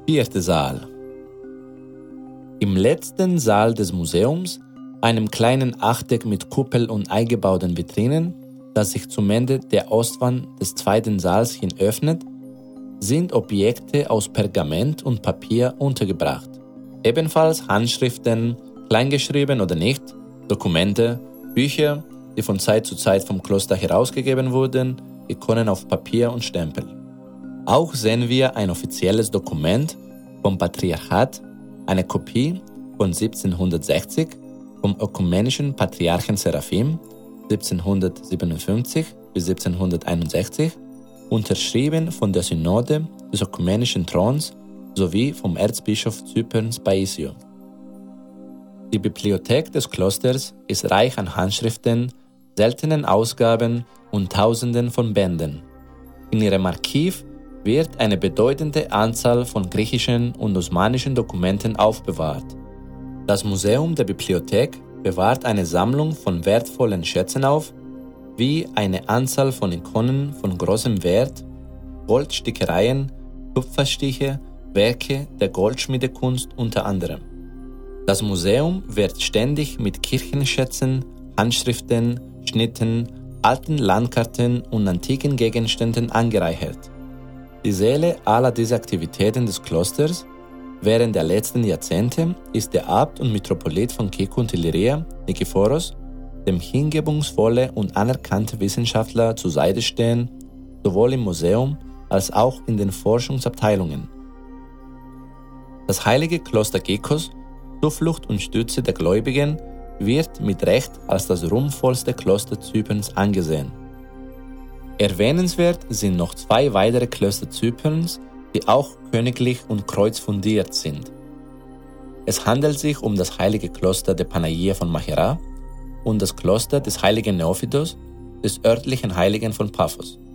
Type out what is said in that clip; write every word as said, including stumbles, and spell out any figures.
Vierter Saal. Im letzten Saal des Museums, einem kleinen Achteck mit Kuppel und eingebauten Vitrinen, das sich zum Ende der Ostwand des zweiten Saals hin öffnet, sind Objekte aus Pergament und Papier untergebracht. Ebenfalls Handschriften, kleingeschrieben oder nicht, Dokumente, Bücher, die von Zeit zu Zeit vom Kloster herausgegeben wurden, Ikonen auf Papier und Stempel. Auch sehen wir ein offizielles Dokument vom Patriarchat, eine Kopie von siebzehnhundertsechzig vom ökumenischen Patriarchen Seraphim siebzehnhundertsiebenundfünfzig bis siebzehnhunderteinundsechzig, unterschrieben von der Synode des ökumenischen Throns sowie vom Erzbischof Zyperns Paisio. Die Bibliothek des Klosters ist reich an Handschriften, seltenen Ausgaben und Tausenden von Bänden. In ihrem Archiv wird eine bedeutende Anzahl von griechischen und osmanischen Dokumenten aufbewahrt. Das Museum der Bibliothek bewahrt eine Sammlung von wertvollen Schätzen auf, wie eine Anzahl von Ikonen von großem Wert, Goldstickereien, Kupferstiche, Werke der Goldschmiedekunst unter anderem. Das Museum wird ständig mit Kirchenschätzen, Handschriften, Schnitten, alten Landkarten und antiken Gegenständen angereichert. Die Seele aller dieser Aktivitäten des Klosters während der letzten Jahrzehnte ist der Abt und Metropolit von Kykkos und Illyria, Nikephoros, dem hingebungsvolle und anerkannte Wissenschaftler zur Seite stehen, sowohl im Museum als auch in den Forschungsabteilungen. Das heilige Kloster Kykkos, Zuflucht und Stütze der Gläubigen, wird mit Recht als das ruhmvollste Kloster Zyperns angesehen. Erwähnenswert sind noch zwei weitere Klöster Zyperns, die auch königlich und kreuzfundiert sind. Es handelt sich um das heilige Kloster der Panagia von Maghera und das Kloster des heiligen Neophytos, des örtlichen Heiligen von Paphos.